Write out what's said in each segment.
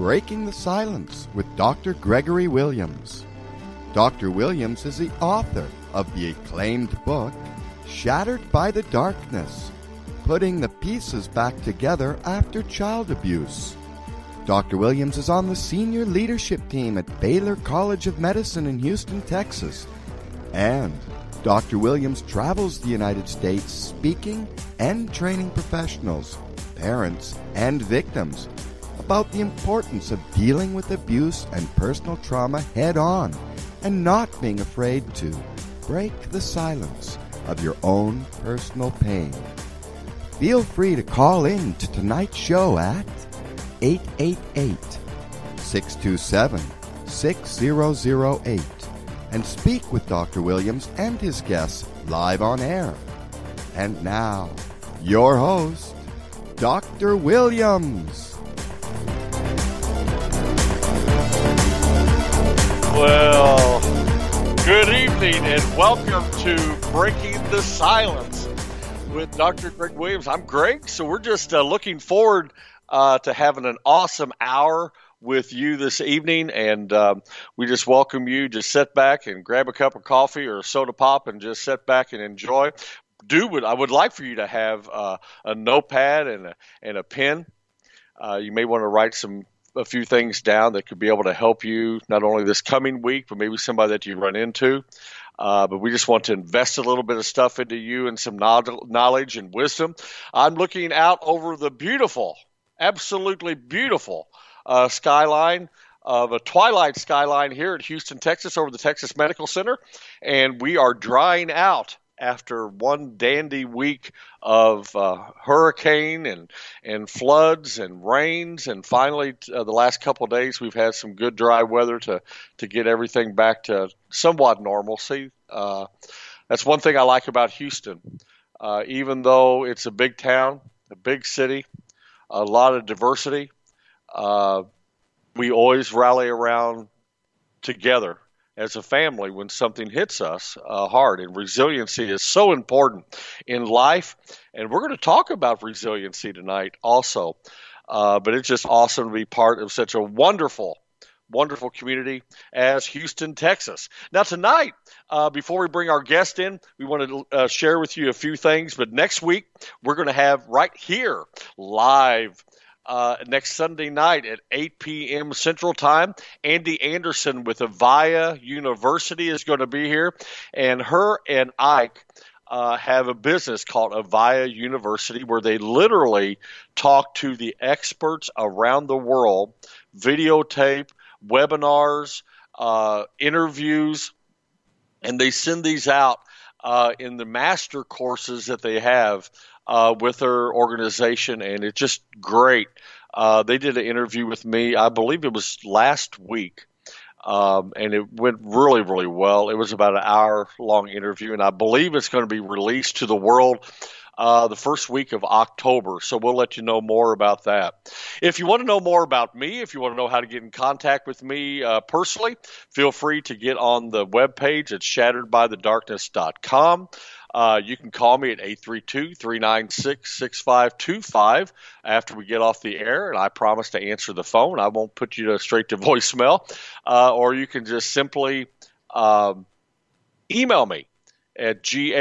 Breaking the Silence with Dr. Gregory Williams. Dr. Williams is the author of the acclaimed book, Shattered by the Darkness, Putting the Pieces Back Together After Child Abuse. Dr. Williams is on the senior leadership team at Baylor College of Medicine in Houston, Texas. And Dr. Williams travels the United States speaking and training professionals, parents, and victims about the importance of dealing with abuse and personal trauma head-on and not being afraid to break the silence of your own personal pain. Feel free to call in to tonight's show at 888-627-6008 and speak with Dr. Williams and his guests live on air. And now, your host, Dr. Williams. Well, good evening and welcome to Breaking the Silence with Dr. Greg Williams. I'm Greg, so we're just looking forward to having an awesome hour with you this evening, and we just welcome you to sit back and grab a cup of coffee or a soda pop and just sit back and enjoy. I would like for you to have a notepad and a pen. You may want to write a few things down that could be able to help you not only this coming week, but maybe somebody that you run into. But we just want to invest a little bit of stuff into you and some knowledge and wisdom. I'm looking out over the beautiful, absolutely beautiful skyline of a twilight skyline here at Houston, Texas, over the Texas Medical Center. And we are drying out after one dandy week of hurricane and floods and rains. And finally, the last couple of days, we've had some good dry weather to get everything back to somewhat normalcy. That's one thing I like about Houston. Even though it's a big town, a big city, a lot of diversity, we always rally around together as a family when something hits us hard. And resiliency is so important in life. And we're going to talk about resiliency tonight also. But it's just awesome to be part of such a wonderful, wonderful community as Houston, Texas. Now tonight, before we bring our guest in, we want to share with you a few things. But next week, we're going to have right here live next Sunday night at 8 p.m. Central Time, Andy Anderson with Avaya University is going to be here. And her and Ike have a business called Avaya University where they literally talk to the experts around the world, videotape, webinars, interviews, and they send these out in the master courses that they have with their organization, and it's just great. They did an interview with me, I believe it was last week, and it went really, really well. It was about an hour-long interview, and I believe it's going to be released to the world the first week of October, so we'll let you know more about that. If you want to know more about me, if you want to know how to get in contact with me personally, feel free to get on the webpage at shatteredbythedarkness.com. You can call me at 832-396-6525 after we get off the air, and I promise to answer the phone. I won't put you straight to voicemail. Or you can just simply email me at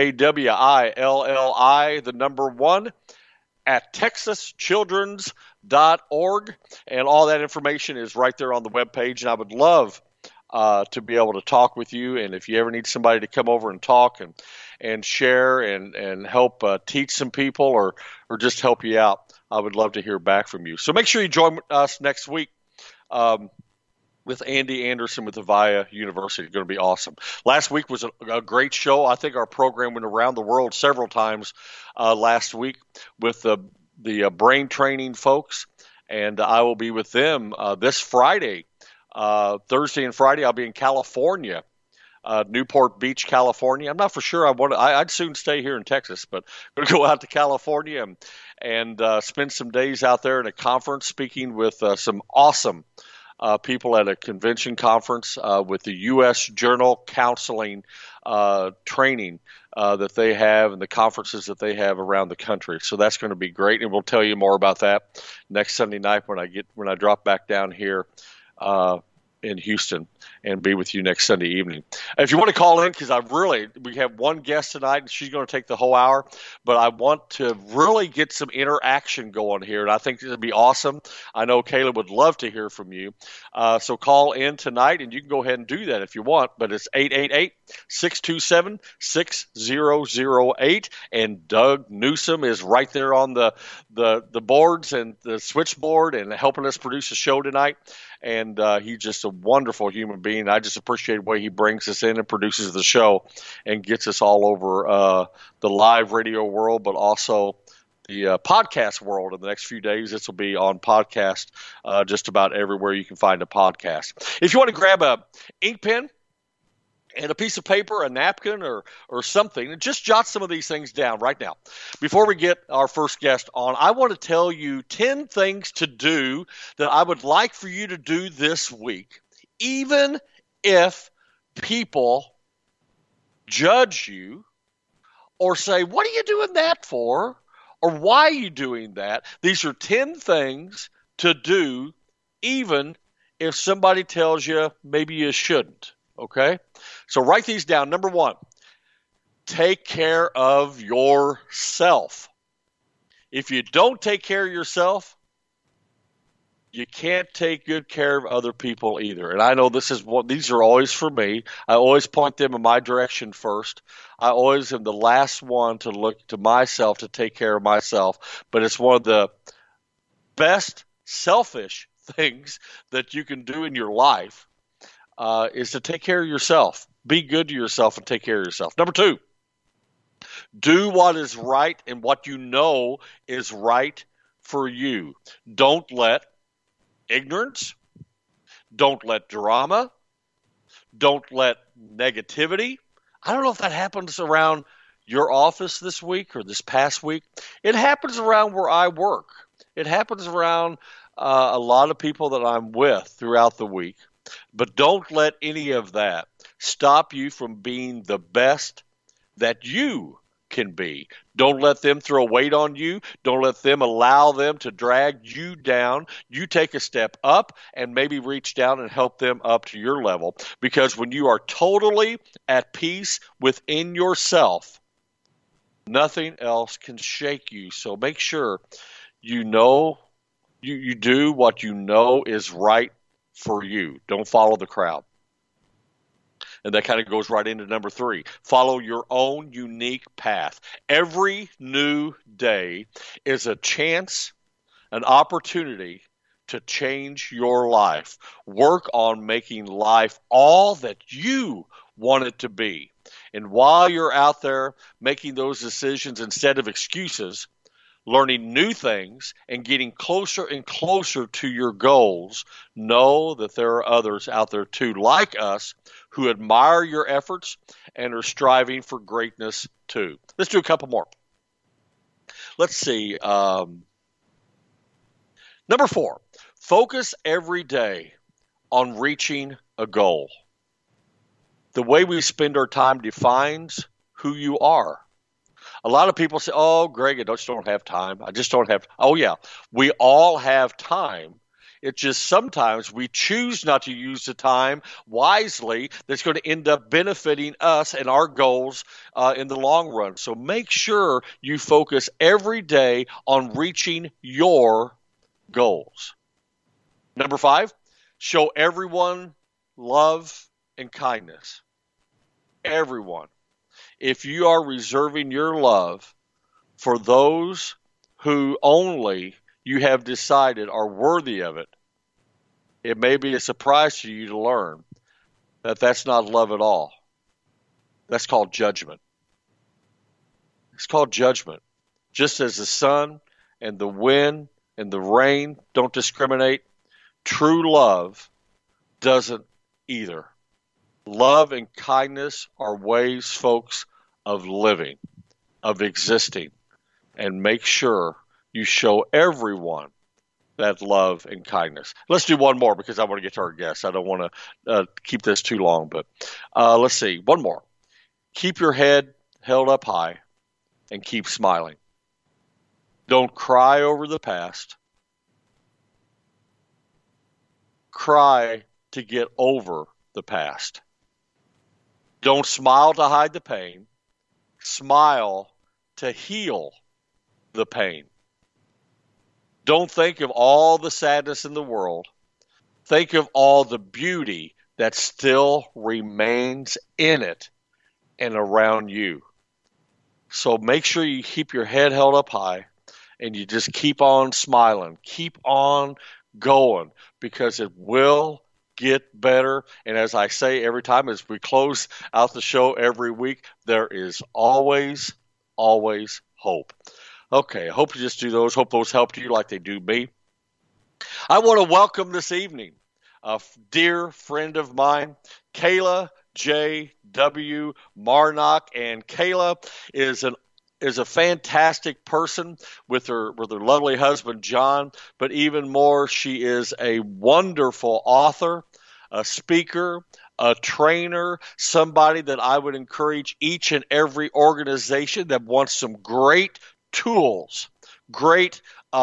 GAWILLI1 at texaschildrens.org, and all that information is right there on the webpage, and I would love to be able to talk with you. And if you ever need somebody to come over and talk and share and help teach some people or just help you out, I would love to hear back from you. So make sure you join us next week with Andy Anderson with Avaya University. It's going to be awesome. Last week was a great show. I think our program went around the world several times last week with the brain training folks, and I will be with them this Friday. Thursday and Friday, I'll be in California, Newport Beach, California. I'm not for sure. I'd soon stay here in Texas, but I'm going to go out to California and spend some days out there at a conference speaking with some awesome people at a convention conference with the U.S. Journal Counseling training that they have and the conferences that they have around the country. So that's going to be great, and we'll tell you more about that next Sunday night when I drop back down here in Houston and be with you next Sunday evening. If you want to call in, because we have one guest tonight and she's going to take the whole hour, but I want to really get some interaction going here, and I think it would be awesome. I know Kayla would love to hear from you. So call in tonight, and you can go ahead and do that if you want, but it's 888-627-6008, and Doug Newsom is right there on the boards and the switchboard and helping us produce the show tonight. And he's just a wonderful human being. I just appreciate the way he brings us in and produces the show and gets us all over the live radio world, but also the podcast world. In the next few days, this will be on podcast just about everywhere you can find a podcast. If you want to grab a ink pen and a piece of paper, a napkin, or something, and just jot some of these things down right now. Before we get our first guest on, I want to tell you 10 things to do that I would like for you to do this week, even if people judge you or say, what are you doing that for? Or why are you doing that? These are 10 things to do, even if somebody tells you maybe you shouldn't. Okay? So write these down. Number 1, take care of yourself. If you don't take care of yourself, you can't take good care of other people either. And I know these are always for me. I always point them in my direction first. I always am the last one to look to myself to take care of myself. But it's one of the best selfish things that you can do in your life. Is to take care of yourself. Be good to yourself and take care of yourself. Number 2, do what is right and what you know is right for you. Don't let ignorance, don't let drama, don't let negativity. I don't know if that happens around your office this week or this past week. It happens around where I work. It happens around a lot of people that I'm with throughout the week. But don't let any of that stop you from being the best that you can be. Don't let them throw weight on you. Don't let them allow them to drag you down. You take a step up and maybe reach down and help them up to your level. Because when you are totally at peace within yourself, nothing else can shake you. So make sure you know you do what you know is right for you. Don't follow the crowd. And that kind of goes right into number 3. Follow your own unique path. Every new day is a chance, an opportunity to change your life. Work on making life all that you want it to be. And while you're out there making those decisions instead of excuses, learning new things and getting closer and closer to your goals, know that there are others out there too, like us, who admire your efforts and are striving for greatness too. Let's do a couple more. Let's see. Number 4, focus every day on reaching a goal. The way we spend our time defines who you are. A lot of people say, oh, Greg, I just don't have time. I just don't have. Oh, yeah, we all have time. It's just sometimes we choose not to use the time wisely that's going to end up benefiting us and our goals in the long run. So make sure you focus every day on reaching your goals. Number 5, show everyone love and kindness. Everyone. If you are reserving your love for those who only you have decided are worthy of it, it may be a surprise to you to learn that that's not love at all. That's called judgment. It's called judgment. Just as the sun and the wind and the rain don't discriminate, true love doesn't either. Love and kindness are ways, folks, of living, of existing, and make sure you show everyone that love and kindness. Let's do one more because I want to get to our guests. I don't want to keep this too long, but let's see. One more. Keep your head held up high and keep smiling. Don't cry over the past. Cry to get over the past. Don't smile to hide the pain. Smile to heal the pain. Don't think of all the sadness in the world. Think of all the beauty that still remains in it and around you. So make sure you keep your head held up high and you just keep on smiling. Keep on going because it will get better. And as I say every time as we close out the show every week, there is always, always hope. Okay, I hope you just do those. Hope those helped you like they do me. I want to welcome this evening a dear friend of mine, Kayla J.W. Marnock. And Kayla is a fantastic person with her lovely husband, John. But even more, she is a wonderful author, a speaker, a trainer, somebody that I would encourage each and every organization that wants some great tools, great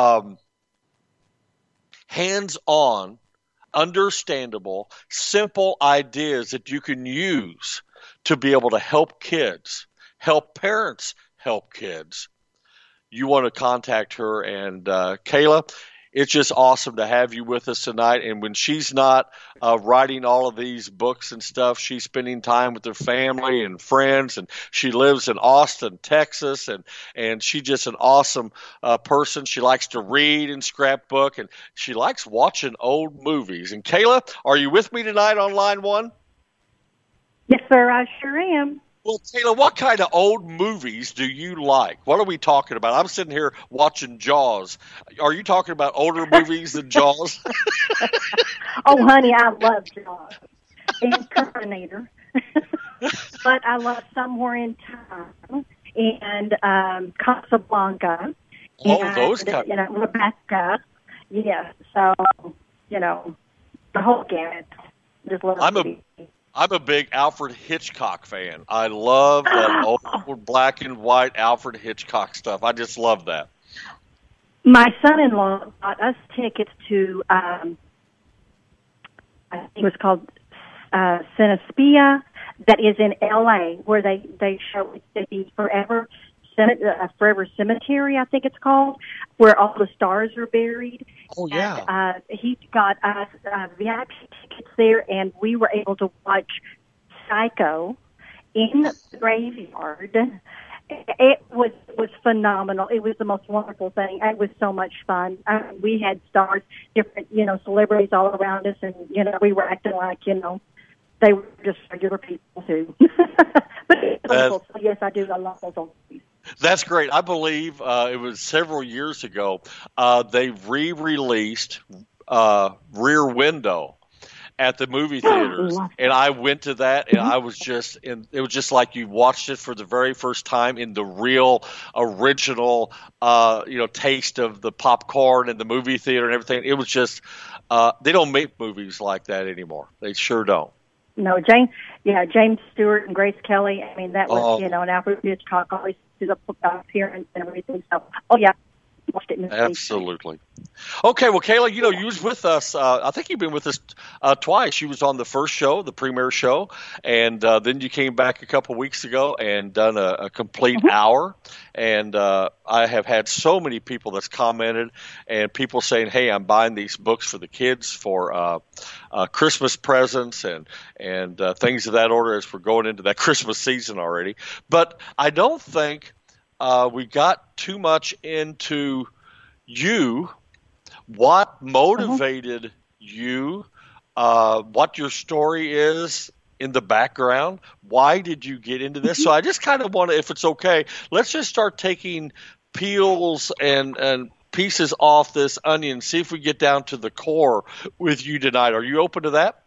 hands-on, understandable, simple ideas that you can use to be able to help kids, help parents, help kids. You want to contact her. And Kayla, it's just awesome to have you with us tonight. And when she's not writing all of these books and stuff, she's spending time with her family and friends. And she lives in Austin, Texas. And she's just an awesome person. She likes to read and scrapbook. And she likes watching old movies. And Kayla, are you with me tonight on line one? Yes, sir, I sure am. Well, Taylor, what kind of old movies do you like? What are we talking about? I'm sitting here watching Jaws. Are you talking about older movies than Jaws? Oh, honey, I love Jaws and Terminator. But I love Somewhere in Time and Casablanca. Oh, and, those kind. Rebecca. Yeah, so, the whole gamut. Just love I'm a big Alfred Hitchcock fan. I love that old black and white Alfred Hitchcock stuff. I just love that. My son-in-law bought us tickets to, I think it was called Cinespia, that is in L.A., where they show the Forever Cemetery, I think it's called, where all the stars are buried. Oh, yeah. And, he got us VIP tickets there, and we were able to watch Psycho in the graveyard. It was phenomenal. It was the most wonderful thing. It was so much fun. We had stars, different, celebrities all around us, and, we were acting like, they were just regular people, too. But it's wonderful. So, yes, I do. I love those old movies. That's great. I believe it was several years ago. They re-released Rear Window at the movie theaters, and I went to that, and I was just it was just like you watched it for the very first time in the real original taste of the popcorn and the movie theater and everything. It was just they don't make movies like that anymore. They sure don't. No, James Stewart and Grace Kelly. I mean, that was, and Alfred Hitchcock always did a appearance and everything. So, watched it in the Absolutely. Okay, well, Kayla, you was with us. I think you've been with us twice. You was on the first show, the premiere show, and then you came back a couple weeks ago and done a complete hour. And I have had so many people that's commented and people saying, hey, I'm buying these books for the kids for Christmas presents and things of that order as we're going into that Christmas season already. But I don't think we got too much into you, what motivated you, what your story is in the background. Why did you get into this? So I just kind of want to, if it's okay, let's just start taking peels and pieces off this onion, see if we get down to the core with you tonight. Are you open to that?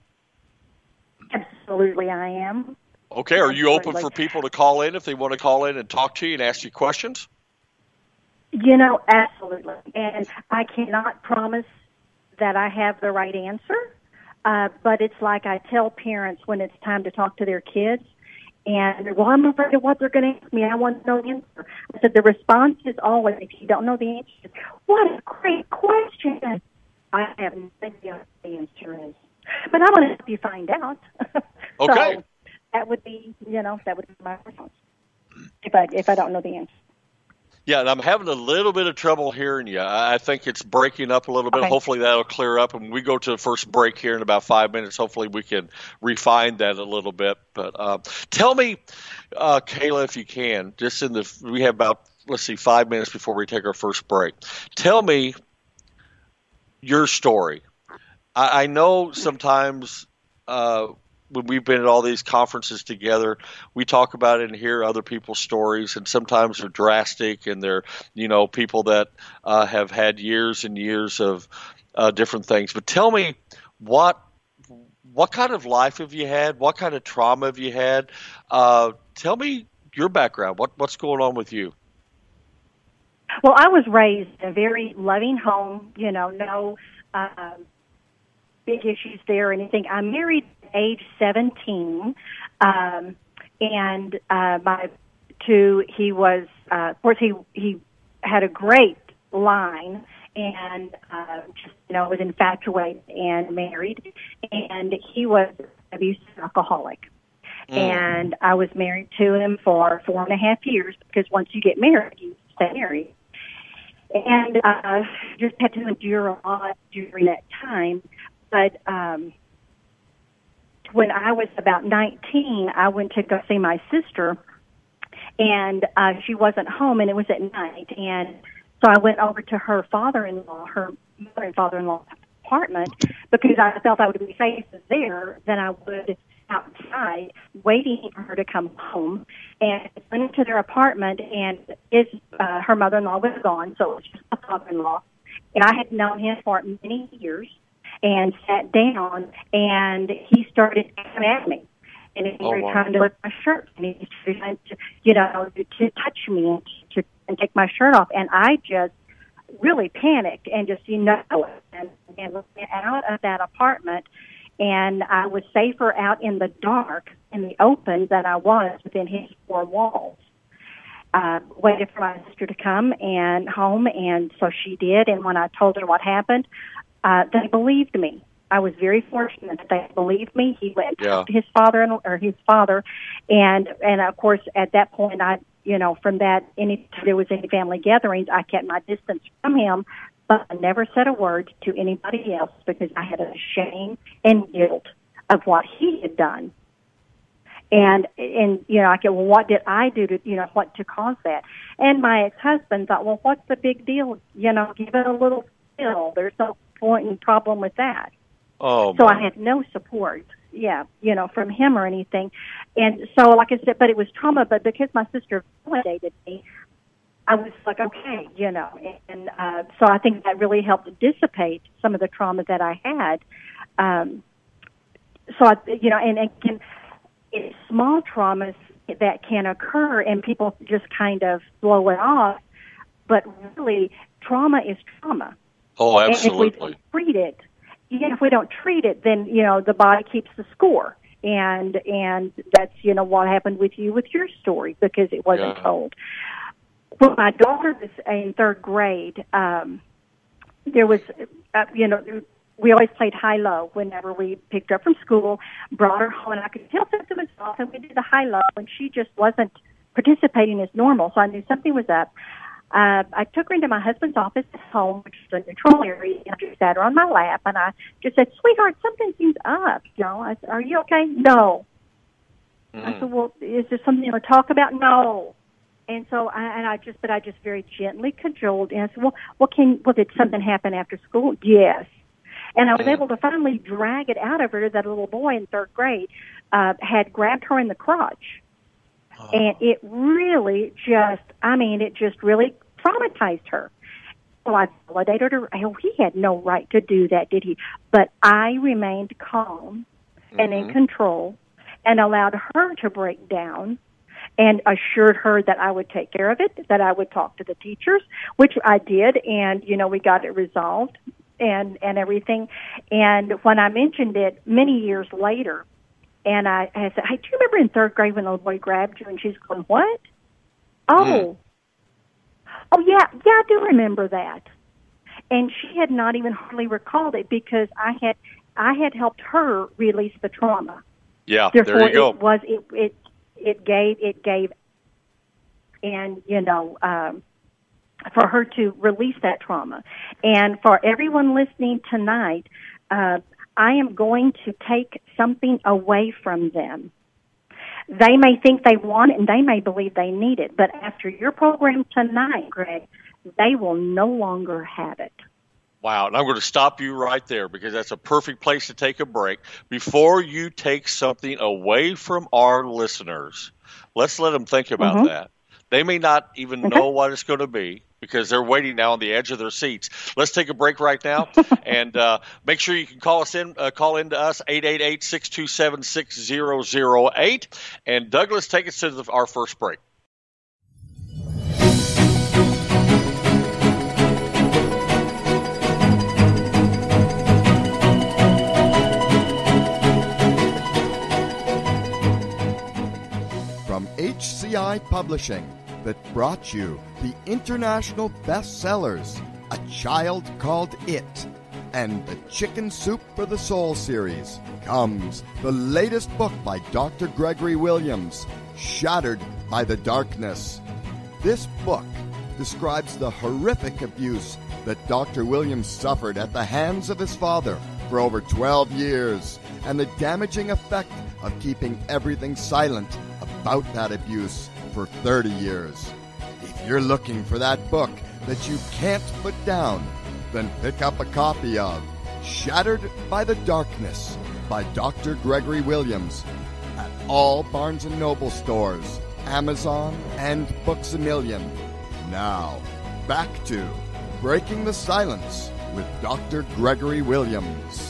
Absolutely, I am. Okay, are you open for people to call in if they want to call in and talk to you and ask you questions? Absolutely. And I cannot promise that I have the right answer, but it's like I tell parents when it's time to talk to their kids, and, well, I'm afraid of what they're going to ask me. I want to know the answer. I said the response is always, if you don't know the answer, what a great question. I have no idea what the answer is. But I want to help you find out. Okay. So that would be, that would be my response if I don't know the answer. Yeah, and I'm having a little bit of trouble hearing you. I think it's breaking up a little bit. Okay. Hopefully that'll clear up. And when we go to the first break here in about 5 minutes, hopefully we can refine that a little bit. But tell me, Kayla, if you can, we have about, 5 minutes before we take our first break. Tell me your story. I know sometimes when we've been at all these conferences together, we talk about it and hear other people's stories, and sometimes they're drastic, and they're, people that have had years and years of different things. But tell me, what kind of life have you had? What kind of trauma have you had? Tell me your background. What's going on with you? Well, I was raised in a very loving home, no big issues there or anything. I married at age 17, and he was, of course, he had a great line, and was infatuated and married, and he was an abusive alcoholic. And I was married to him for 4.5 years, because once you get married, you stay married. And just had to endure a lot during that time. But when I was about 19, I went to go see my sister, and she wasn't home, and it was at night. And so I went over to her mother and father-in-law's apartment, because I felt I would be safer there than I would outside waiting for her to come home. And I went into their apartment, and her mother-in-law was gone, so it was just my father-in-law. And I had known him for many years, and sat down, and he started coming at me. And he was trying to lift my shirt, and he was trying to touch me and take my shirt off. And I just really panicked and just, and went out of that apartment. And I was safer out in the dark, in the open, than I was within his four walls. Waited for my sister to come home, and so she did. And when I told her what happened, they believed me. I was very fortunate that they believed me. He went to his father, and of course at that point, from that, anytime there was any family gatherings, I kept my distance from him, but I never said a word to anybody else, because I had a shame and guilt of what he had done. And I go, well, what did I do to what to cause that? And my ex-husband thought, well, what's the big deal? Give it a little spill. There's no point and problem with that. Oh, so I had no support, from him or anything. And so, like I said, but it was trauma. But because my sister validated me, I was like, okay, and so I think that really helped dissipate some of the trauma that I had. And again, it's small traumas that can occur, and people just kind of blow it off. But really, trauma is trauma. Oh, absolutely. And if we don't treat it, then the body keeps the score, and that's what happened with you with your story, because it wasn't told. When my daughter was in third grade, there was we always played high-low whenever we picked her up from school, brought her home, and I could tell something was off, and we did the high-low, and she just wasn't participating as normal, so I knew something was up. I took her into my husband's office at home, which is a neutral area, and I just sat her on my lap, and I just said, sweetheart, something seems up. I said, are you okay? No. I said, well, is there something you want to talk about? No. And so I just very gently cajoled, and I said, well, did something happen after school? Yes. And I was able to finally drag it out of her that a little boy in third grade had grabbed her in the crotch. Oh. And it really just really traumatized her. So I validated her. He had no right to do that, did he? But I remained calm and in control, and allowed her to break down. and assured her that I would take care of it, that I would talk to the teachers, which I did, and, we got it resolved and everything. And when I mentioned it many years later, and I said, hey, do you remember in third grade when the boy grabbed you? And she's going, what? Oh, yeah, I do remember that. And she had not even hardly recalled it because I had helped her release the trauma. Yeah, therefore, there you go. It gave, and for her to release that trauma, and for everyone listening tonight, I am going to take something away from them. They may think they want it, and they may believe they need it, but after your program tonight, Greg, they will no longer have it. Wow, and I'm going to stop you right there because that's a perfect place to take a break. Before you take something away from our listeners, let's let them think about that. They may not even know what it's going to be because they're waiting now on the edge of their seats. Let's take a break right now, and make sure you can call in to us, 888-627-6008. And Douglas, take us to our first break. From HCI Publishing, that brought you the international bestsellers, A Child Called It, and the Chicken Soup for the Soul series, comes the latest book by Dr. Gregory Williams, Shattered by the Darkness. This book describes the horrific abuse that Dr. Williams suffered at the hands of his father for over 12 years, and the damaging effect of keeping everything silent about that abuse for 30 years. If you're looking for that book that you can't put down, then pick up a copy of Shattered by the Darkness by Dr. Gregory Williams at all Barnes & Noble stores, Amazon, and Books A Million. Now, back to Breaking the Silence with Dr. Gregory Williams.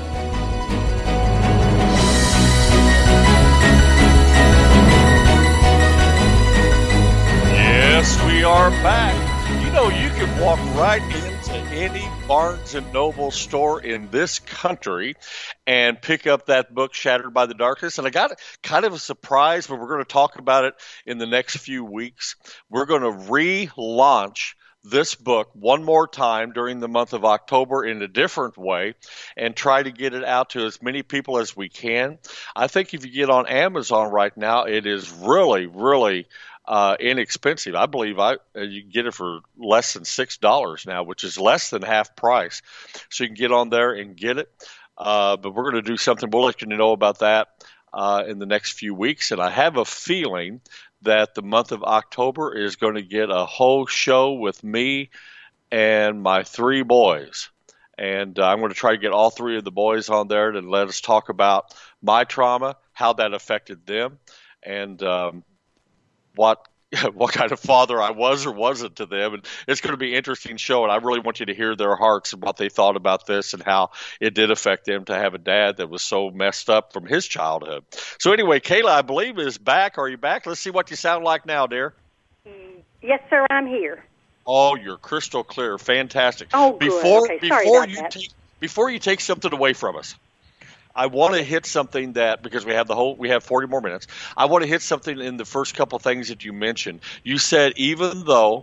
Yes, we are back. You can walk right into any Barnes & Noble store in this country and pick up that book, Shattered by the Darkness. And I got kind of a surprise, but we're going to talk about it in the next few weeks. We're going to relaunch this book one more time during the month of October in a different way and try to get it out to as many people as we can. I think if you get on Amazon right now, it is really, really inexpensive. I believe you can get it for less than $6 now, which is less than half price. So you can get on there and get it. But we're going to do something. We'll let you know about that in the next few weeks. And I have a feeling that the month of October is going to get a whole show with me and my three boys. And I'm going to try to get all three of the boys on there to let us talk about my trauma, how that affected them, and what kind of father I was or wasn't to them. And it's going to be an interesting show, and I really want you to hear their hearts and what they thought about this and how it did affect them to have a dad that was so messed up from his childhood. So anyway, Kayla, I believe, is back. Are you back? Let's see what you sound like now, dear. Yes, sir, I'm here. Oh, you're crystal clear. Fantastic. Oh, good. Before you take something away from us, I want to hit something that, because we have 40 more minutes, I want to hit something in the first couple things that you mentioned. You said even though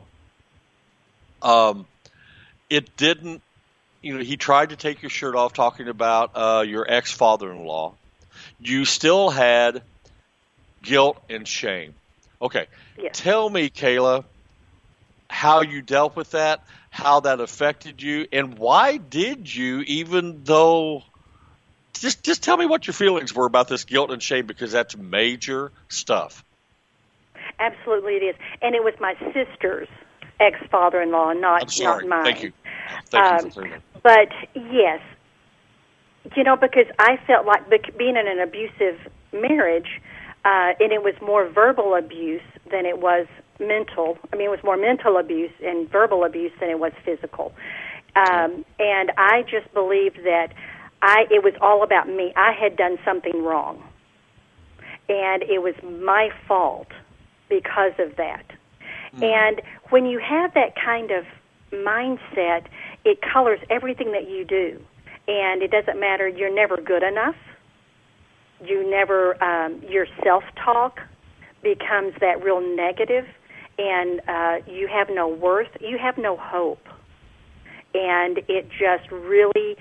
it didn't, he tried to take your shirt off talking about your ex-father-in-law, you still had guilt and shame. Okay. Yes. Tell me, Kayla, how you dealt with that, how that affected you, and why did you, even though... Just tell me what your feelings were about this guilt and shame, because that's major stuff. Absolutely it is. And it was my sister's ex-father-in-law, not mine. Thank you. Thank you for saying that. But, yes, because I felt like being in an abusive marriage, and it was more verbal abuse than it was mental. I mean, it was more mental abuse and verbal abuse than it was physical. And I just believed that it was all about me. I had done something wrong, and it was my fault because of that. And when you have that kind of mindset, it colors everything that you do. And it doesn't matter, you're never good enough. You never, your self-talk becomes that real negative, and you have no worth, you have no hope. And it just really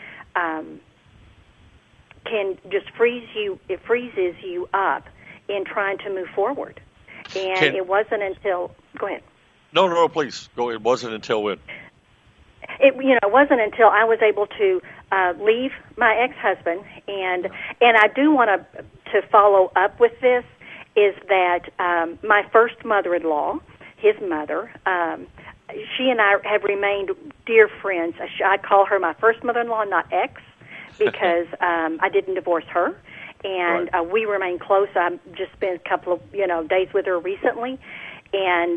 can just it freezes you up in trying to move forward. And it wasn't until, go ahead. No, please. Go. It wasn't until when? It wasn't until I was able to leave my ex-husband, and I do want to follow up with this, is that my first mother-in-law, his mother, she and I have remained dear friends. I call her my first mother-in-law, not ex, because I didn't divorce her, and we remain close. I've just spent a couple of days with her recently, and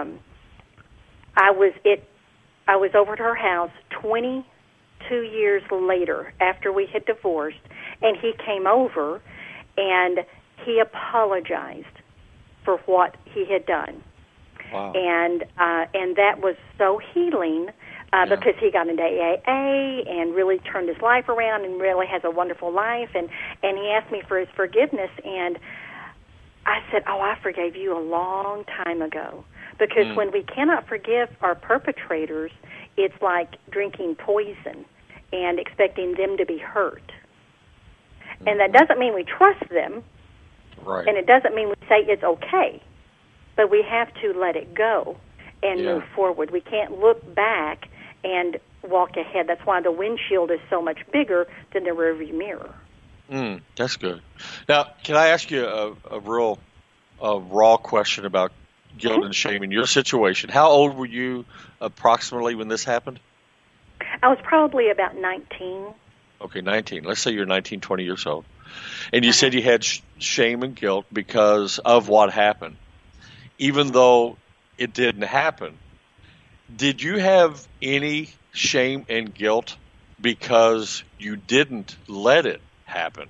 I was over at her house 22 years later after we had divorced, and he came over and he apologized for what he had done. Wow. And that was so healing because he got into AA and really turned his life around and really has a wonderful life. And he asked me for his forgiveness, and I said, I forgave you a long time ago. Because when we cannot forgive our perpetrators, it's like drinking poison and expecting them to be hurt. And that doesn't mean we trust them, and it doesn't mean we say it's okay, but we have to let it go and move forward. We can't look back and walk ahead. That's why the windshield is so much bigger than the rearview mirror. That's good. Now, can I ask you a real raw question about guilt and shame in your situation? How old were you approximately when this happened? I was probably about 19. Okay, 19. Let's say you're 19, 20 years old. And you said you had shame and guilt because of what happened. Even though it didn't happen, did you have any shame and guilt because you didn't let it happen?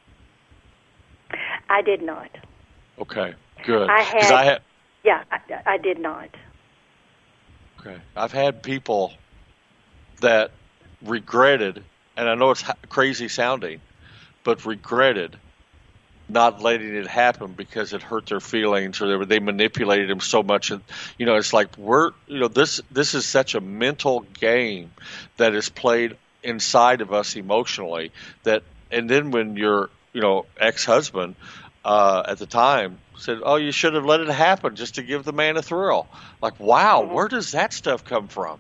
I did not. Okay, good. I did not. Okay. I've had people that regretted, and I know it's crazy sounding, but regretted not letting it happen because it hurt their feelings, or they manipulated them so much. And it's like this is such a mental game that is played inside of us emotionally. And then when your ex-husband at the time said, "Oh, you should have let it happen just to give the man a thrill." Like, wow, where does that stuff come from?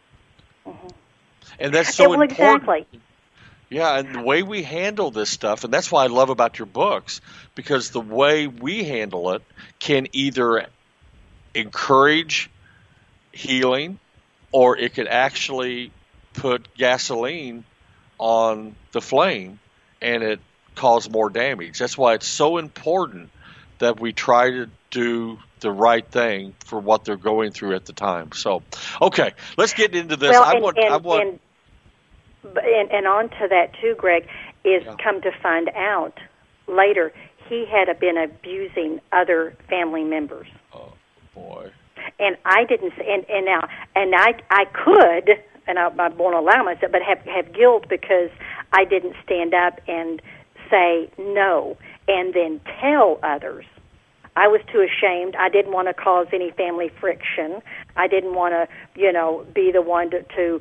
And that's so important. Exactly. Yeah, and the way we handle this stuff, and that's why I love about your books, because the way we handle it can either encourage healing, or it could actually put gasoline on the flame and it cause more damage. That's why it's so important that we try to do the right thing for what they're going through at the time. So, okay, let's get into this. Well, and on to that too, Greg, is come to find out later he had been abusing other family members. Oh boy! And I didn't. And now, I could, and I won't allow myself, but have guilt because I didn't stand up and say no, and then tell others. I was too ashamed. I didn't want to cause any family friction. I didn't want to, be the one to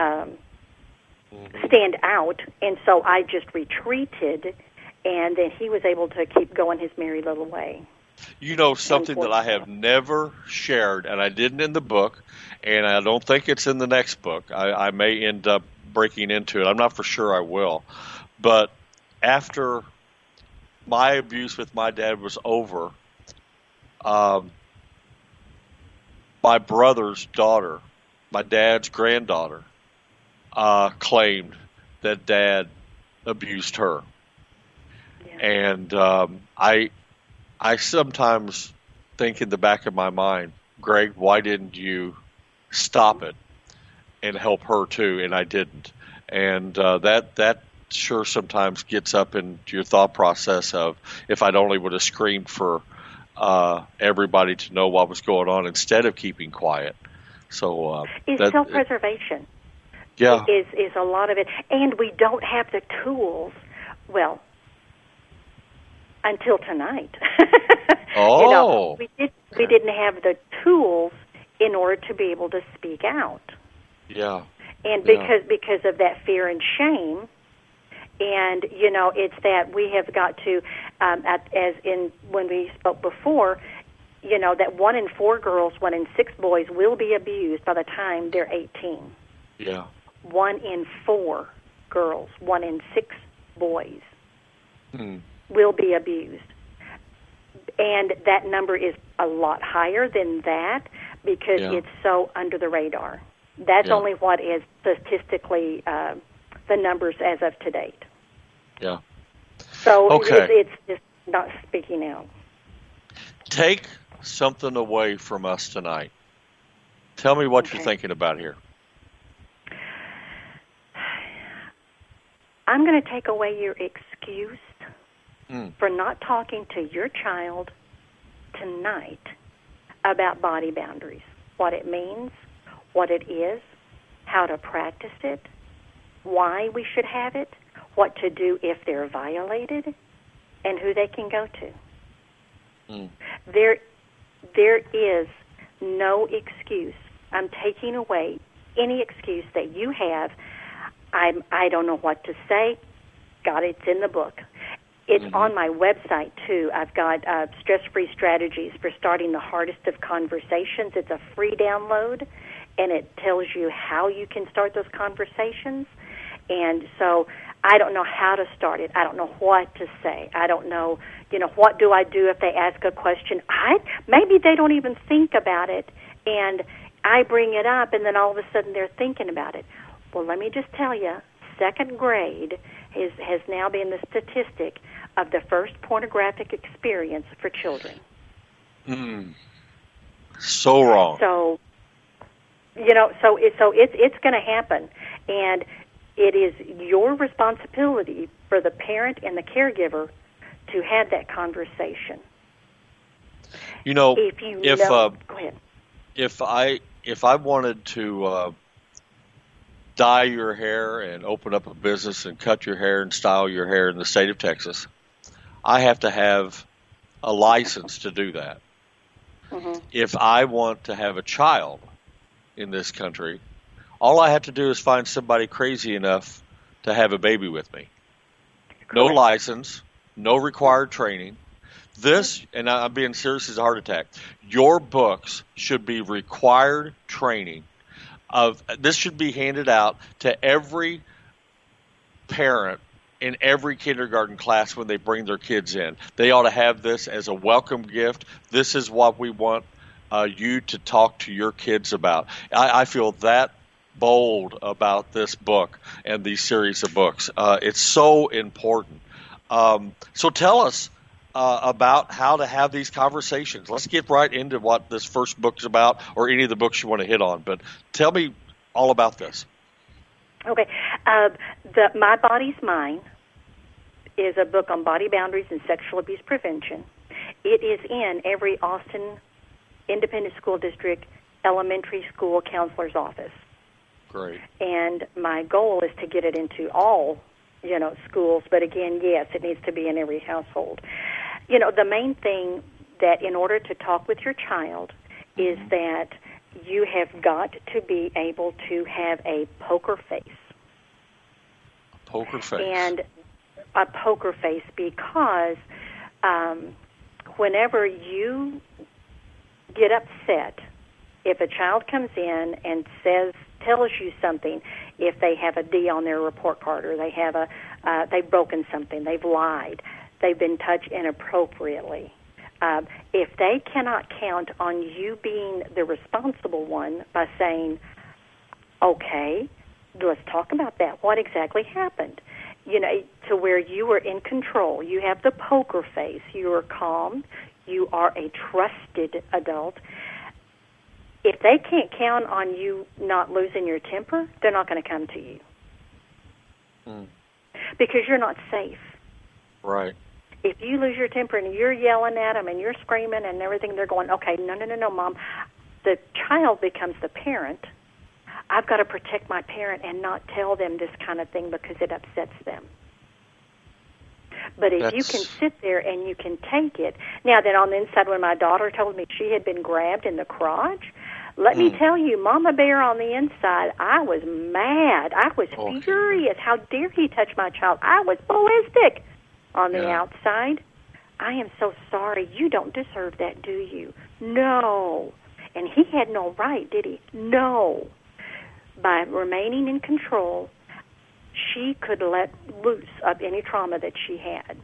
stand out, and so I just retreated, and then he was able to keep going his merry little way. Something that I have never shared, and I didn't in the book, and I don't think it's in the next book. I may end up breaking into it. I'm not for sure I will. But after my abuse with my dad was over, my brother's daughter, my dad's granddaughter, claimed that Dad abused her. Yeah. And I sometimes think in the back of my mind, Greg, why didn't you stop it and help her too? And I didn't. And that sure sometimes gets up into your thought process of, if I'd only would have screamed for everybody to know what was going on instead of keeping quiet. So it's self-preservation. Yeah, is a lot of it, and we don't have the tools. Well, until tonight. Oh, we didn't have the tools in order to be able to speak out. Yeah. And because of that fear and shame, and it's that we have got to, as in when we spoke before, that 1 in 4 girls, 1 in 6 boys will be abused by the time they're 18. Yeah. 1 in 4 girls, 1 in 6 boys will be abused. And that number is a lot higher than that because it's so under the radar. That's only what is statistically the numbers as of to date. Yeah. So it's just not speaking out. Take something away from us tonight. Tell me what you're thinking about here. I'm going to take away your excuse for not talking to your child tonight about body boundaries, what it means, what it is, how to practice it, why we should have it, what to do if they're violated, and who they can go to. There is no excuse. I'm taking away any excuse that you have. I don't know what to say. God, it's in the book. It's on my website, too. I've got stress-free strategies for starting the hardest of conversations. It's a free download, and it tells you how you can start those conversations. And so I don't know how to start it. I don't know what to say. I don't know, what do I do if they ask a question? Maybe they don't even think about it, and I bring it up, and then all of a sudden they're thinking about it. Well, let me just tell you, 2nd grade has now been the statistic of the first pornographic experience for children. So wrong. So, it's going to happen, and it is your responsibility for the parent and the caregiver to have that conversation. Go ahead. If I wanted to dye your hair and open up a business and cut your hair and style your hair in the state of Texas, I have to have a license to do that. If I want to have a child in this country, all I have to do is find somebody crazy enough to have a baby with me. No license, no required training. This, and I'm being serious as a heart attack, your books should be required training. This should be handed out to every parent in every kindergarten class when they bring their kids in. They ought to have this as a welcome gift. This is what we want you to talk to your kids about. I feel that bold about this book and these series of books. It's so important. So tell us about how to have these conversations. Let's get right into what this first book is about, or any of the books you want to hit on. But tell me all about this. Okay. My Body's Mine is a book on body boundaries and sexual abuse prevention. It is in every Austin Independent School District elementary school counselor's office. Great. And my goal is to get it into all, schools. But again, yes, it needs to be in every household. The main thing that in order to talk with your child is that you have got to be able to have a poker face. Poker face. And a poker face because whenever you get upset, if a child comes in and tells you something, if they have a D on their report card, or they have they've broken something, they've lied, they've been touched inappropriately, if they cannot count on you being the responsible one by saying, okay, let's talk about that. What exactly happened? To where you are in control. You have the poker face. You are calm. You are a trusted adult. If they can't count on you not losing your temper, they're not going to come to you. Because you're not safe. Right. if you lose your temper and you're yelling at them and you're screaming and everything, they're going, okay, no, Mom. The child becomes the parent. I've got to protect my parent and not tell them this kind of thing because it upsets them. But if you can sit there and you can take it. Now, then on the inside, when my daughter told me she had been grabbed in the crotch, let me tell you, Mama Bear on the inside, I was mad. I was furious. How dare he touch my child? I was ballistic on the outside. I am so sorry. You don't deserve that, do you? No. And he had no right, did he? No. By remaining in control, she could let loose of any trauma that she had.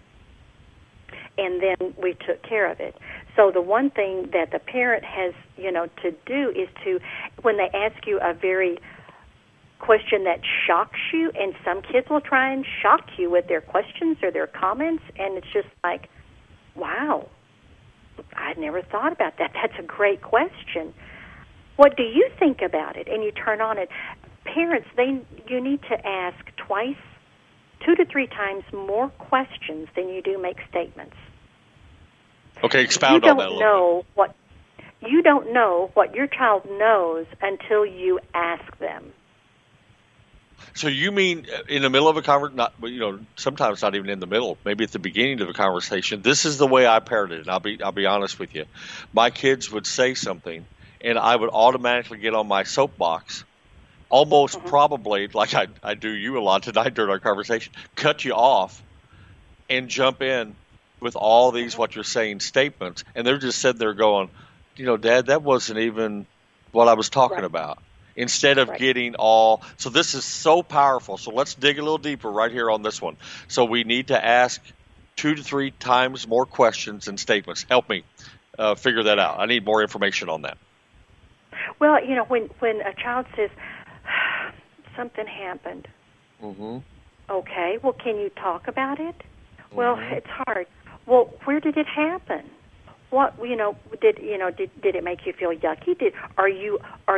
And then we took care of it. So the one thing that the parent has, to do is to, when they ask you a very question that shocks you, and some kids will try and shock you with their questions or their comments, and it's just like, wow, I'd never thought about that. That's a great question. What do you think about it? And you turn on it. Parents, you need to ask twice, 2 to 3 times more questions than you do make statements. Okay, expound on that a little bit. You don't know what your child knows until you ask them. So you mean in the middle of a conversation, sometimes not even in the middle, maybe at the beginning of a conversation, this is the way I parented, and I'll be honest with you. My kids would say something, and I would automatically get on my soapbox, almost probably, like I do you a lot tonight during our conversation, cut you off and jump in with all these what you're saying statements, and they're just sitting there going, Dad, that wasn't even what I was talking about. Instead of getting all, so this is so powerful. So let's dig a little deeper right here on this one. So we need to ask 2 to 3 times more questions and statements. Help me figure that out. I need more information on that. Well, when a child says, something happened. Okay, well, can you talk about it? Well, it's hard. Well, where did it happen? What did it make you feel yucky? Are you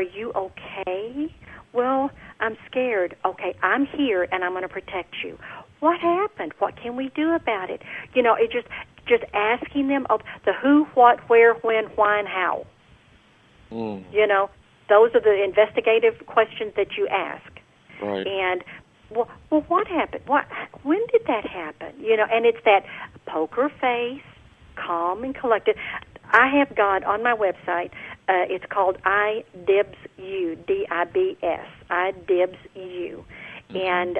okay? Well, I'm scared. Okay, I'm here and I'm going to protect you. What happened? What can we do about it? It just asking them the who, what, where, when, why, and how. Those are the investigative questions that you ask. Right. And well, what happened? When did that happen? And it's that poker face, calm and collected. I have got on my website, it's called I Dibs You, D-I-B-S, I Dibs You. And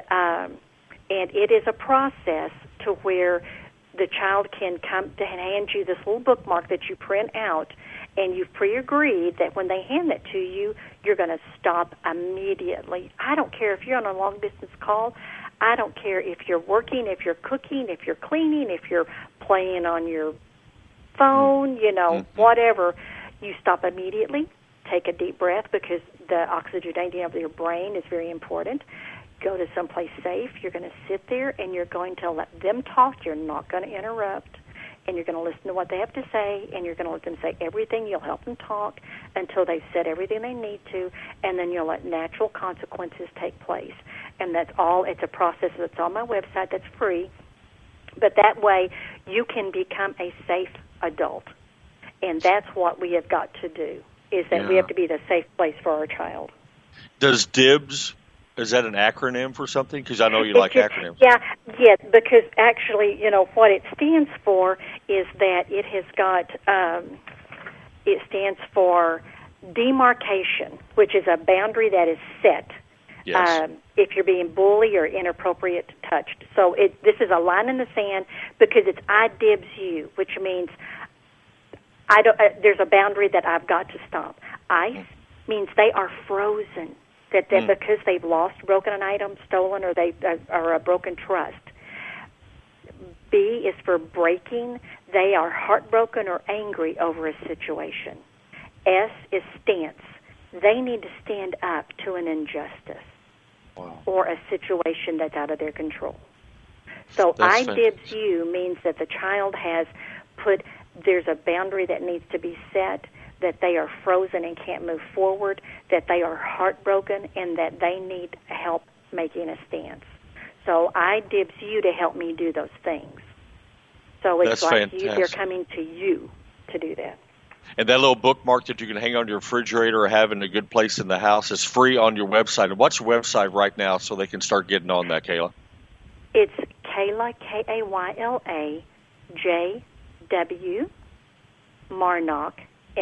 it is a process to where the child can come to hand you this little bookmark that you print out, and you've pre-agreed that when they hand that to you, you're going to stop immediately. I don't care if you're on a long-distance call. I don't care if you're working, if you're cooking, if you're cleaning, if you're playing on your phone, whatever. You stop immediately, take a deep breath because the oxygenating of your brain is very important. Go to someplace safe. You're going to sit there and you're going to let them talk. You're not going to interrupt. And you're going to listen to what they have to say, and you're going to let them say everything. You'll help them talk until they've said everything they need to, and then you'll let natural consequences take place. And that's all. It's a process that's on my website that's free. But that way you can become a safe adult. And that's what we have got to do, is that we have to be the safe place for our child. Does DIBS, is that an acronym for something? Because I know you like acronyms. Yeah, because actually, what it stands for is that it has got, it stands for demarcation, which is a boundary that is set. Yes. If you're being bullied or inappropriate touched. So this is a line in the sand because it's I dibs you, which means there's a boundary that I've got to stop. Ice means they are frozen, that because they've lost, broken an item, stolen, or they are a broken trust. B is for breaking. They are heartbroken or angry over a situation. S is stance. They need to stand up to an injustice or a situation that's out of their control. So I dibs you means that the child has there's a boundary that needs to be set, that they are frozen and can't move forward, that they are heartbroken, and that they need help making a stance. So I dibs you to help me do those things. So it's That's like fantastic. they're coming to you to do that. And that little bookmark that you can hang on your refrigerator or have in a good place in the house is free on your website. And what's your website right now so they can start getting on that, Kayla? It's Kayla, Kayla, J.W. Marnach,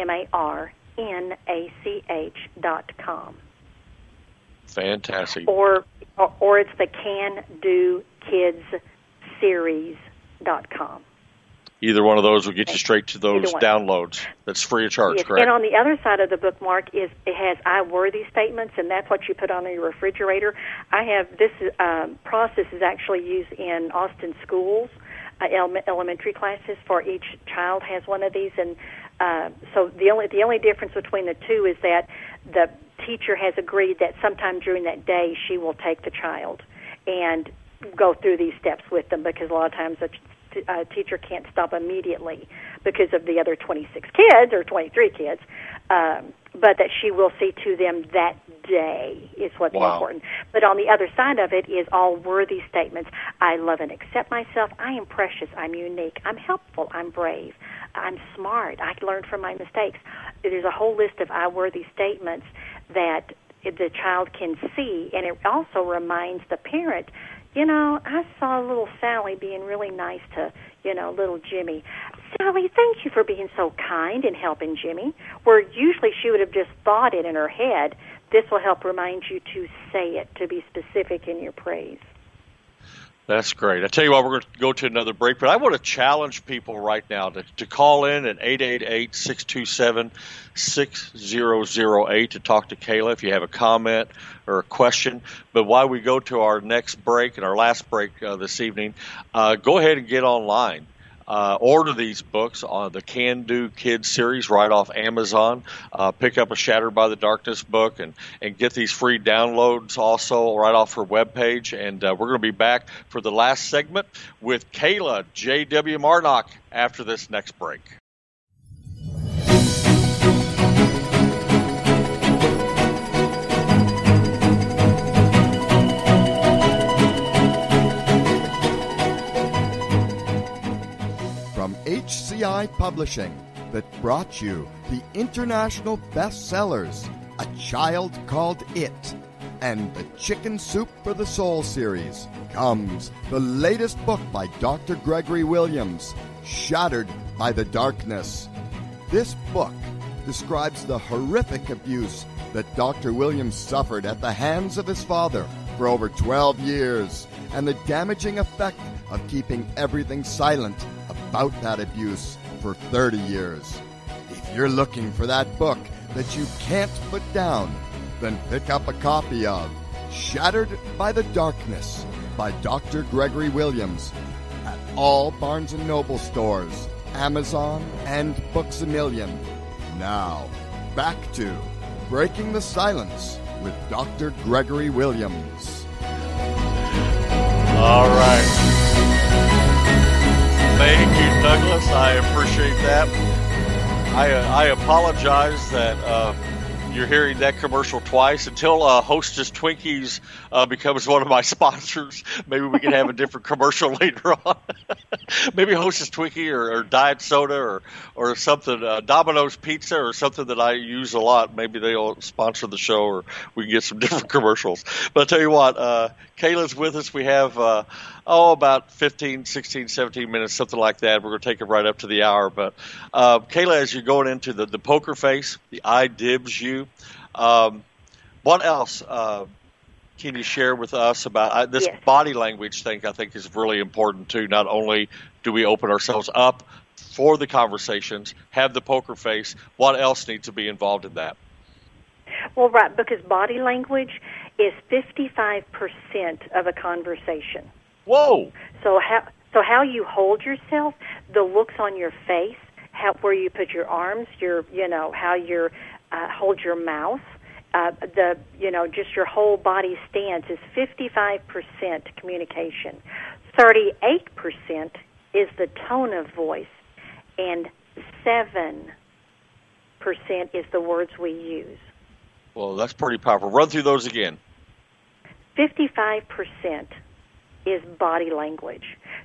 MARNACH.com. Fantastic. Or it's the Can Do Kids Series.com. Either one of those will get you straight to those downloads. That's free of charge, yes. correct? And on the other side of the bookmark it has I worthy statements, and that's what you put on your refrigerator. I have this process is actually used in Austin schools, elementary classes. For each child has one of these, and so the only difference between the two is that the teacher has agreed that sometime during that day she will take the child and go through these steps with them, because a lot of times a teacher can't stop immediately because of the other 26 kids or 23 kids, but that she will see to them that day is what's important. But on the other side of it is all worthy statements. I love and accept myself. I am precious. I'm unique. I'm helpful. I'm brave. I'm smart. I learned from my mistakes. There's a whole list of I worthy statements that the child can see, and it also reminds the parent, I saw little Sally being really nice to, little Jimmy. Sally, thank you for being so kind and helping Jimmy. Where usually she would have just thought it in her head. This will help remind you to say it, to be specific in your praise. That's great. I tell you what, we're going to go to another break, but I want to challenge people right now to call in at 888-627-6008 to talk to Kayla if you have a comment or a question. But while we go to our next break and our last break this evening, go ahead and get online. Order these books on the Can Do Kids series right off Amazon. Pick up a Shattered by the Darkness book and get these free downloads also right off her webpage. And we're going to be back for the last segment with Kayla J.W. Marnach after this next break. From HCI Publishing, that brought you the international bestsellers, A Child Called It, and the Chicken Soup for the Soul series, comes the latest book by Dr. Gregory Williams, Shattered by the Darkness. This book describes the horrific abuse that Dr. Williams suffered at the hands of his father for over 12 years, and the damaging effect of keeping everything silent about that abuse for 30 years. If you're looking for that book that you can't put down, then pick up a copy of Shattered by the Darkness by Dr. Gregory Williams at all Barnes & Noble stores, Amazon, and Books A Million. Now, back to Breaking the Silence with Dr. Gregory Williams. All right. Thank you, Douglas. I appreciate that. I apologize that you're hearing that commercial twice. Until Hostess Twinkies becomes one of my sponsors, maybe we can have a different commercial later on. Maybe Hostess Twinkie or Diet Soda or something, Domino's Pizza or something that I use a lot. Maybe they'll sponsor the show, or we can get some different commercials. But I'll tell you what, Kayla's with us. We have about 15, 16, 17 minutes, something like that. We're going to take it right up to the hour. But Kayla, as you're going into the poker face, the I dibs you, what else can you share with us about this body language thing? I think is really important too. Not only do we open ourselves up for the conversations, have the poker face, what else needs to be involved in that? Well, right, because body language is 55% of a conversation. Whoa! So how you hold yourself, the looks on your face, where you put your arms, how you hold your mouth, just your whole body stance is 55% communication. 38% is the tone of voice, and 7% is the words we use. Well, that's pretty powerful. Run through those again. 55% is body language.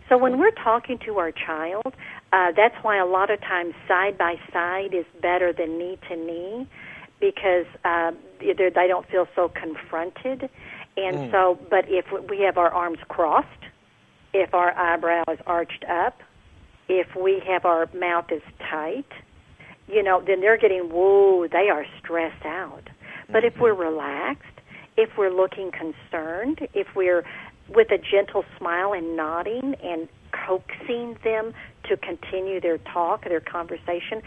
So when we're talking to our child, that's why a lot of times side by side is better than knee to knee, because they don't feel so confronted. And so, but if we have our arms crossed, if our eyebrow is arched up, if we have our mouth is tight, then they're getting, whoa, they are stressed out. But if we're relaxed, if we're looking concerned, if we're with a gentle smile and nodding and coaxing them to continue their talk, their conversation,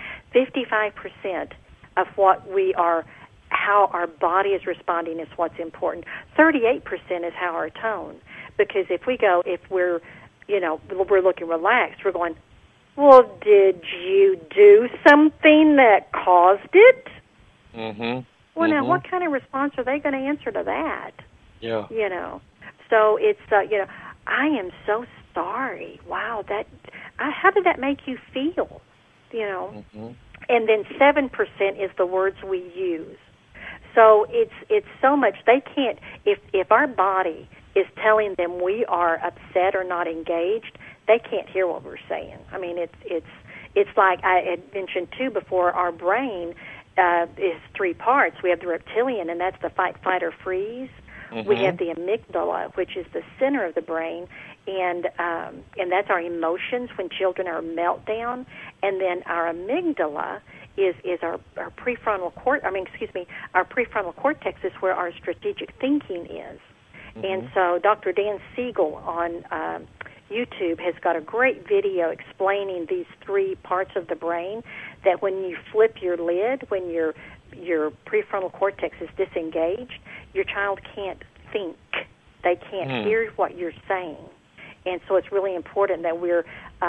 55% of what we are, how our body is responding is what's important. 38% is how our tone. Because if we're looking relaxed, we're going, well, did you do something that caused it? Mm-hmm. Well, now, what kind of response are they going to answer to that? Yeah. So it's, I am so sorry. Wow, how did that make you feel? Mm-hmm. And then 7% is the words we use. So it's so much, they can't, if our body is telling them we are upset or not engaged, they can't hear what we're saying. I mean, it's like I had mentioned too before, our brain is 3 parts. We have the reptilian, and that's the fight, flight, or freeze. Mm-hmm. We have the amygdala, which is the center of the brain, and that's our emotions when children are meltdown. And then our amygdala is our prefrontal our prefrontal cortex is where our strategic thinking is. Mm-hmm. And so Dr. Dan Siegel on YouTube has got a great video explaining these 3 parts of the brain, that when you flip your lid, when your prefrontal cortex is disengaged, your child can't think. They can't hear what you're saying. And so it's really important that we're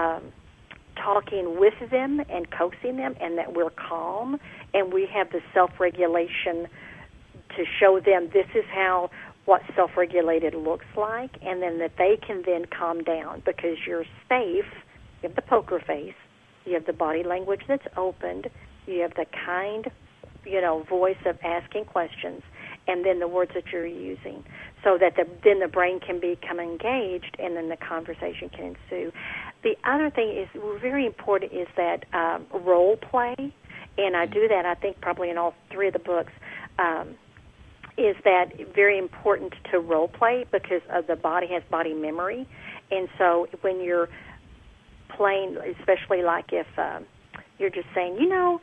talking with them and coaxing them, and that we're calm, and we have the self-regulation to show them this is what self-regulated looks like, and then that they can then calm down because you're safe. You have the poker face. You have the body language that's opened. You have the kind, voice of asking questions, and then the words that you're using, so that then the brain can become engaged, and then the conversation can ensue. The other thing is very important is that role play, and I do that, I think, probably in all 3 of the books, is that very important to role play because the body has body memory. And so when you're playing, especially like if you're just saying,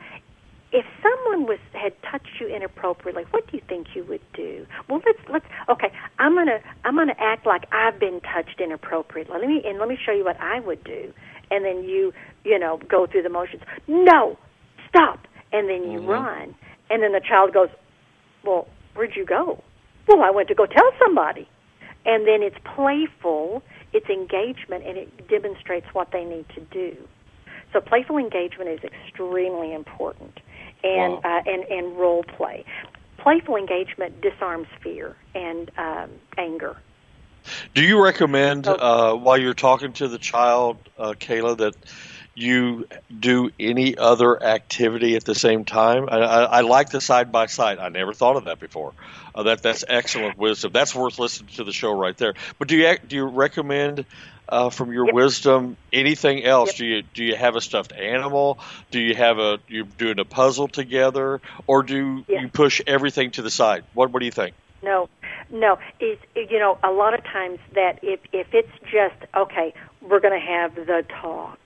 if someone had touched you inappropriately, what do you think you would do? Well, let's okay. I'm gonna act like I've been touched inappropriately. Let me show you what I would do, and then you go through the motions. No, stop, and then you run, and then the child goes, well, where'd you go? Well, I went to go tell somebody, and then it's playful, it's engagement, and it demonstrates what they need to do. So playful engagement is extremely important. And and role play. Playful engagement disarms fear and anger. Do you recommend while you're talking to the child, Kayla, that you do any other activity at the same time? I like the side by side. I never thought of that before. That's excellent wisdom. That's worth listening to the show right there. But do you recommend? From your wisdom, anything else? Yep. Do you have a stuffed animal? Do you have you're doing a puzzle together, or do you push everything to the side? What do you think? No. It's, a lot of times that if it's just okay, we're going to have the talk.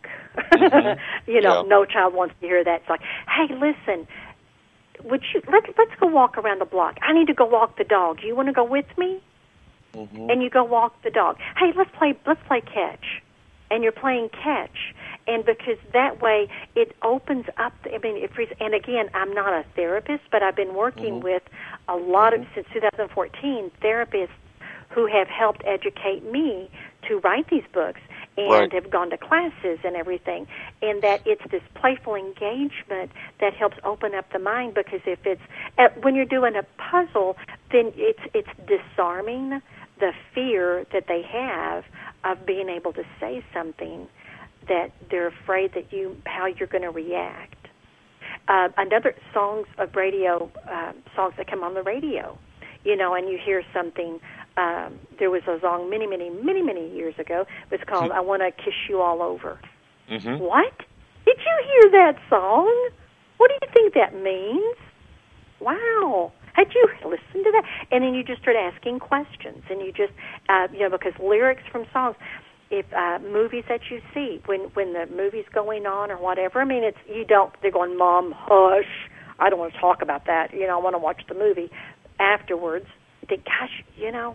Mm-hmm. No child wants to hear that. It's like, hey, listen, would you let's go walk around the block. I need to go walk the dog. Do you want to go with me? Mm-hmm. And you go walk the dog. Hey, let's play catch. And you're playing catch. And because that way it opens up, and again, I'm not a therapist, but I've been working with a lot of, since 2014, therapists who have helped educate me to write these books and have gone to classes and everything. And that it's this playful engagement that helps open up the mind, because if it's, when you're doing a puzzle, then it's disarming the fear that they have of being able to say something that they're afraid that how you're going to react. Another songs that come on the radio. and you hear something. There was a song many years ago. It was called "I Want to Kiss You All Over." Mm-hmm. What? Did you hear that song? What do you think that means? Wow. Had you listened to that? And then you just start asking questions, and you just, because lyrics from songs, if movies that you see, when the movie's going on or whatever, I mean, they're going, Mom, hush, I don't want to talk about that, I want to watch the movie. Afterwards, you think, gosh,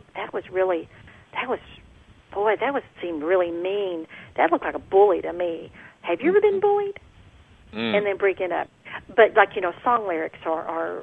that seemed really mean. That looked like a bully to me. Have you ever been bullied? And then bring it up. But song lyrics or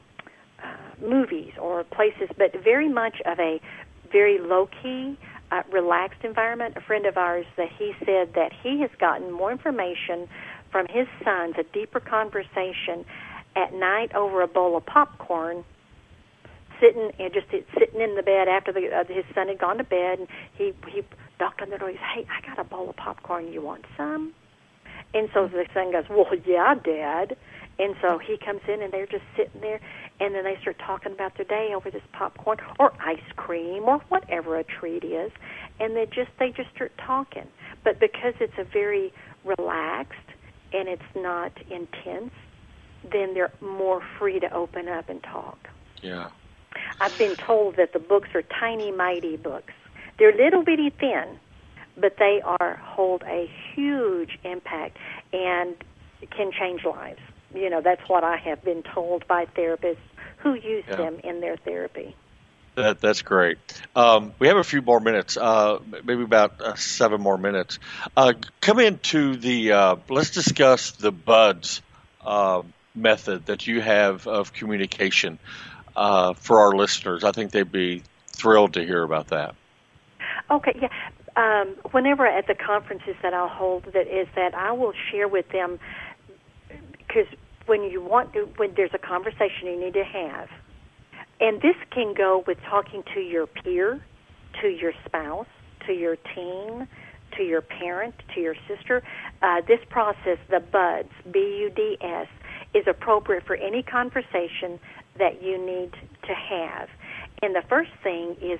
movies or places, but very much of a very low-key, relaxed environment. A friend of ours, that he said that he has gotten more information from his sons, a deeper conversation at night over a bowl of popcorn, sitting in the bed after his son had gone to bed, and he knocked on the door. He said, "Hey, I got a bowl of popcorn. You want some?" And so the son goes, "Well, yeah, Dad." And so he comes in, and they're just sitting there, and then they start talking about their day over this popcorn or ice cream or whatever a treat is, and they just start talking. But because it's a very relaxed and it's not intense, then they're more free to open up and talk. Yeah. I've been told that the books are tiny, mighty books. They're little bitty thin, but they hold a huge impact and can change lives. That's what I have been told by therapists who use them in their therapy. That's great. We have a few more minutes, maybe about 7 more minutes. Come into let's discuss the BUDS method that you have of communication for our listeners. I think they'd be thrilled to hear about that. Okay, yeah. Whenever at the conferences that I'll hold, that I will share with them, because when there's a conversation you need to have, and this can go with talking to your peer, to your spouse, to your teen, to your parent, to your sister. This process, the BUDS, BUDS, is appropriate for any conversation that you need to have. And the first thing is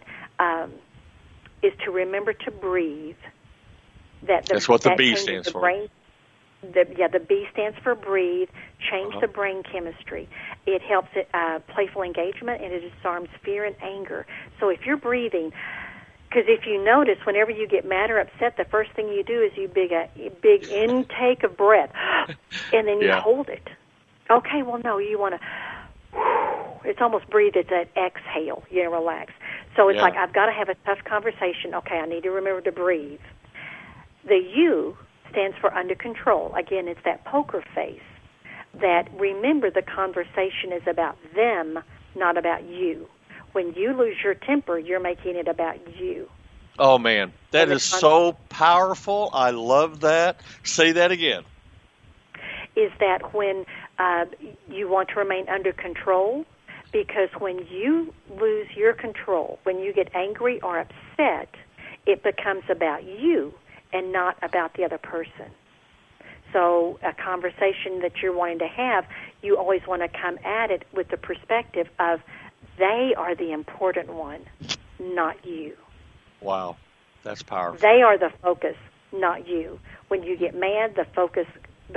to remember to breathe. That's what the B stands for. The B stands for breathe. Change the brain chemistry. It helps playful engagement, and it disarms fear and anger. So if you're breathing, because if you notice, whenever you get mad or upset, the first thing you do is you big intake of breath, and then you hold it. Okay, well, no, you want to. It's almost breathe. It's an exhale. Relax. So it's like, I've got to have a tough conversation. Okay, I need to remember to breathe. The U stands for under control. Again, it's that poker face. That remember, the conversation is about them, not about you. When you lose your temper, you're making it about you. Oh, man, that is so powerful. I love that. Say that again. Is that when you want to remain under control, because when you lose your control, when you get angry or upset, it becomes about you and not about the other person. So a conversation that you're wanting to have, you always want to come at it with the perspective of they are the important one, not you. Wow, that's powerful. They are the focus, not you. When you get mad, the focus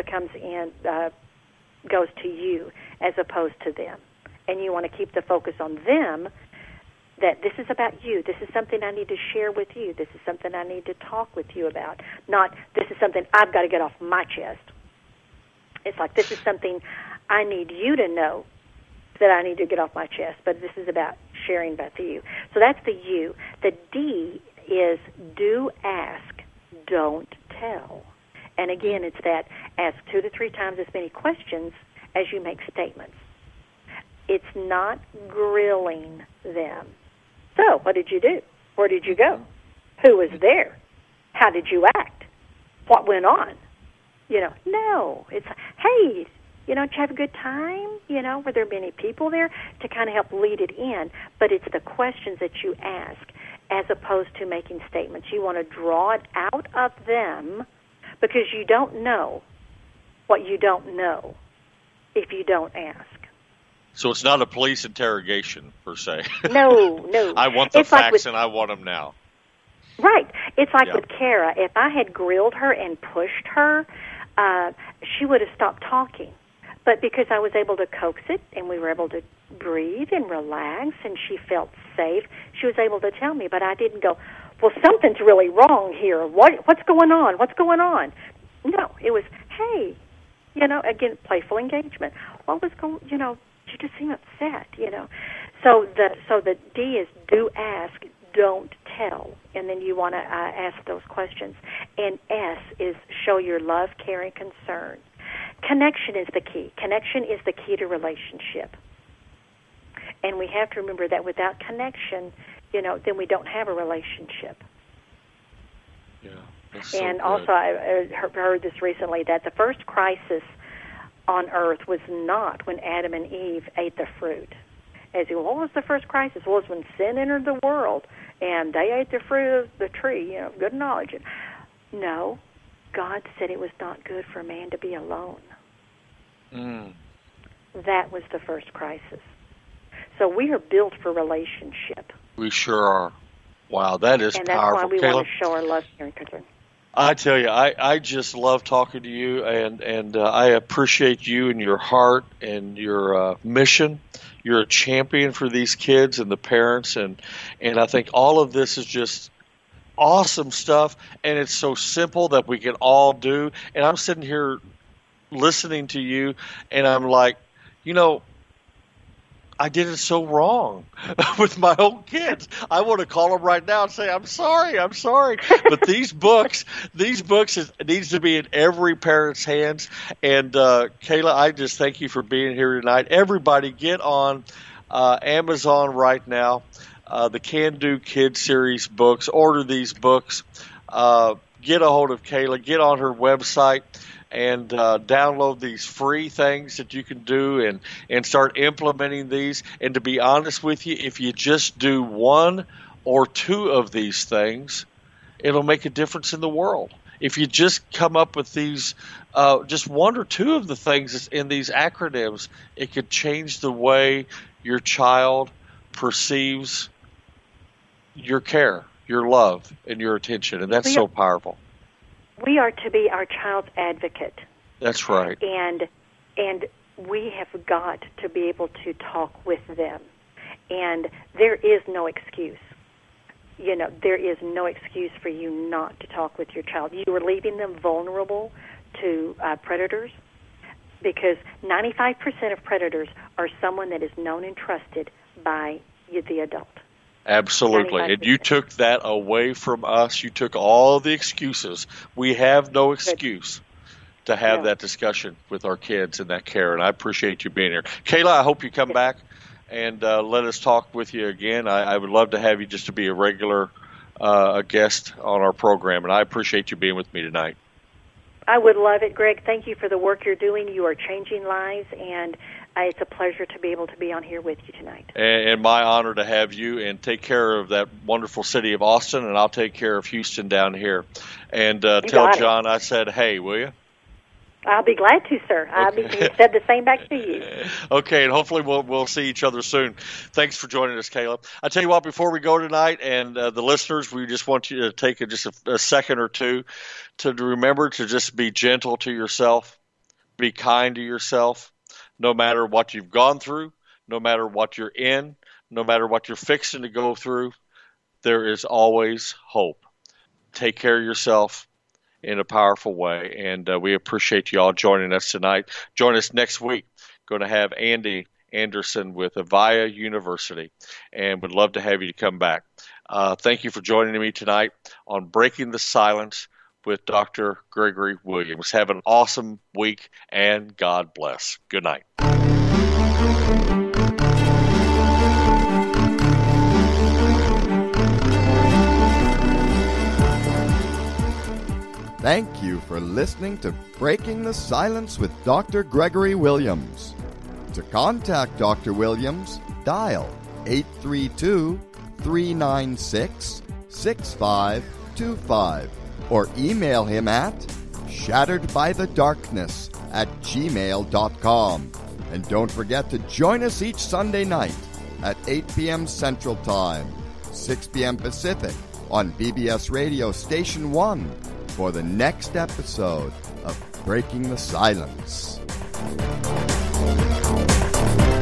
goes to you as opposed to them. And you want to keep the focus on them, that this is about you. This is something I need to share with you. This is something I need to talk with you about. Not, this is something I've got to get off my chest. It's like, this is something I need you to know that I need to get off my chest. But this is about sharing about you. So that's the U. The D is do, ask, don't tell. And again, it's that ask 2 to 3 times as many questions as you make statements. It's not grilling them. So, what did you do? Where did you go? Who was there? How did you act? What went on? No. It's, hey, did you have a good time? Were there many people there? To kind of help lead it in. But it's the questions that you ask as opposed to making statements. You want to draw it out of them because you don't know what you don't know if you don't ask. So it's not a police interrogation, per se. No. I want the facts, and I want them now. Right. It's like with Kara. If I had grilled her and pushed her, she would have stopped talking. But because I was able to coax it, and we were able to breathe and relax, and she felt safe, she was able to tell me. But I didn't go, well, something's really wrong here. What's going on? What's going on? No, it was, hey, again, playful engagement. What was going, she just seemed upset, So the D is do ask, don't tell, and then you want to ask those questions. And S is show your love, care, and concern. Connection is the key. Connection is the key to relationship. And we have to remember that without connection, then we don't have a relationship. Yeah. That's so and good. Also, I heard this recently, that the first crisis on earth was not when Adam and Eve ate the fruit. As you go, what was the first crisis? Well, it was when sin entered the world, and they ate the fruit of the tree, good knowledge. No, God said it was not good for man to be alone. That was the first crisis. So we are built for relationship. We sure are. Wow, that is and that's powerful. why we Caleb, want to show our love, care, and concern. I tell you, I just love talking to you, and I appreciate you and your heart and your mission. You're a champion for these kids and the parents, and I think all of this is just awesome stuff, and it's so simple that we can all do. And I'm sitting here listening to you, and I'm like, I did it so wrong with my own kids. I want to call them right now and say, I'm sorry. But these books, it needs to be in every parent's hands. And Kayla, I just thank you for being here tonight. Everybody get on Amazon right now, the Can Do Kids series books. Order these books. Get a hold of Kayla. Get on her website and download these free things that you can do and start implementing these. And to be honest with you, if you just do one or two of these things, it'll make a difference in the world. If you just come up with these, just one or two of the things that's in these acronyms, it could change the way your child perceives your care, your love, and your attention. And that's so powerful. We are to be our child's advocate. That's right. And we have got to be able to talk with them. And there is no excuse. There is no excuse for you not to talk with your child. You are leaving them vulnerable to predators, because 95% of predators are someone that is known and trusted by the adult. Absolutely. 95%. And you took that away from us. You took all the excuses. We have no excuse to have that discussion with our kids and that care, and I appreciate you being here. Kayla, I hope you come back and let us talk with you again. I would love to have you just to be a regular a guest on our program, and I appreciate you being with me tonight. I would love it, Greg. Thank you for the work you're doing. You are changing lives, and it's a pleasure to be able to be on here with you tonight. And my honor to have you, and take care of that wonderful city of Austin, and I'll take care of Houston down here. And tell John I said, hey, will you? I'll be glad to, sir. Okay. He said the same back to you. Okay, and hopefully we'll see each other soon. Thanks for joining us, Caleb. I tell you what, before we go tonight, and the listeners, we just want you to take just a second or two to remember to just be gentle to yourself, be kind to yourself, no matter what you've gone through, no matter what you're in, no matter what you're fixing to go through, there is always hope. Take care of yourself in a powerful way, and we appreciate you all joining us tonight. Join us next week. Going to have Andy Anderson with Avaya University, and would love to have you to come back. Thank you for joining me tonight on Breaking the Silence with Dr. Gregory Williams. Have an awesome week, and God bless. Good night. Thank you for listening to Breaking the Silence with Dr. Gregory Williams. To contact Dr. Williams, dial 832-396-6525 or email him at shatteredbythedarkness@gmail.com. And don't forget to join us each Sunday night at 8 p.m. Central Time, 6 p.m. Pacific on BBS Radio Station 1 for the next episode of Breaking the Silence.